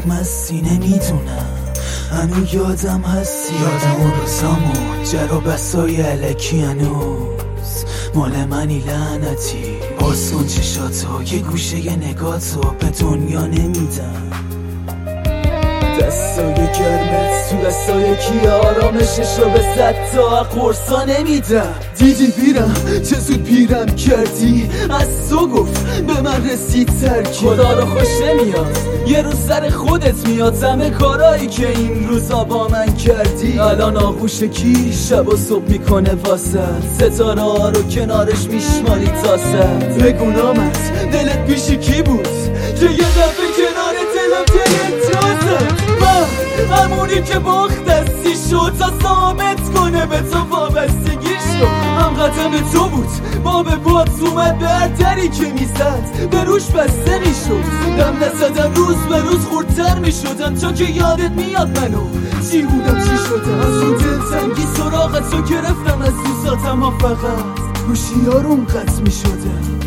مستی نمیدونم هنو یادم هستی، یادم اون روزامو جر و بسای علکی هنوز مال منی لعنتی. باز کن چشاتو یه گوشه نگاتو به دنیا نمیدم. دستای گرمت تو دستای کی آرامششو به 100 تا قرصا نمیدم. دیدی بیرم چه زود پیرم کردی، از تو گفت به من رسید ترکی. خدا رو خوش نمیاد یه روز سر خودت میاد، همه کارایی که این روزا با من کردی. الان آغوش کی شب و صبح میکنه واسط، ستاره ها رو کنارش میشماری تا سد. بگو نامت دلت پیش کی بود که یه دفعه کنار دلم دلت تازه. من همونی که باخت دستی شد تا ثابت کنه به تو وابستگیش رو. هم قدم تو بود با به باد اومد به هر دری که میزد به روش بسته میشد. دم نزدم روز به روز خوردتر میشدم تا که یادت میاد منو چی بودم چی شدم. از اون دلتنگی سراغت رو گرفتم، از دوستاتم ها فقط گوشیارون قطع میشدم.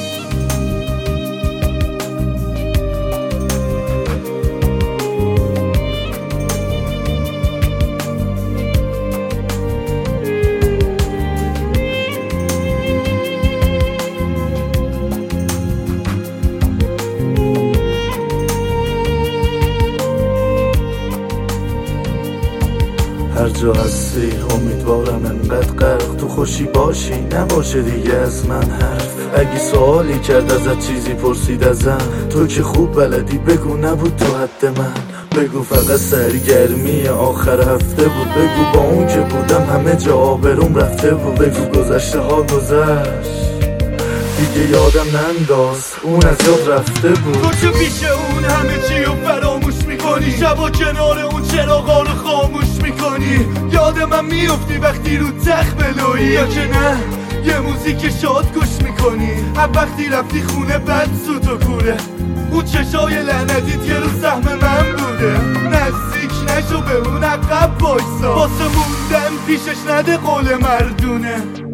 هر جا هستی امیدوارم انقدر غرق تو خوشی باشی، نباشه دیگه از من حرف. اگه سوالی کرد ازت چیزی پرسید ازم، تو که خوب بلدی بگو نبود تو حد من. بگو فقط سرگرمی آخر هفته بود، بگو با اون که بودم همه جا آبروم رفته بود. بگو گذشته ها گذشت دیگه یادم ننداز اون از یاد رفته بود. تو که پیش اون همه چی رو فراموش میکنی، شبا کنار اون چراغا رو خاموش میکنی. یاد من میفتی وقتی رو تخت بلویی، یا که نه یه موزیک شاد گوش میکنی. هم وقتی رفتی خونه بد سوت و کوره، اون چشای لعنتیت یه رو سهم من بوده. نزدیک نشو به اون عقب بایستا، واسه موندن پیشش نده قول مردونه.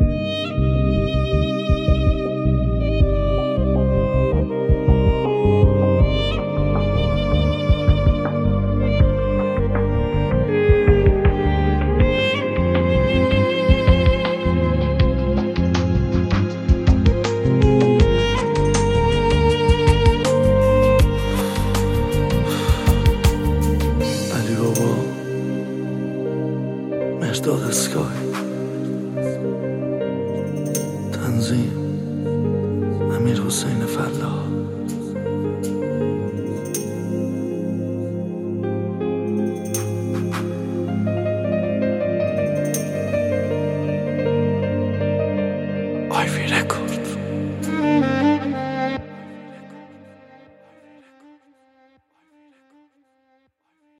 مرداد اسکای، تنظیم امیر حسین فلاح. آیوی رکورد.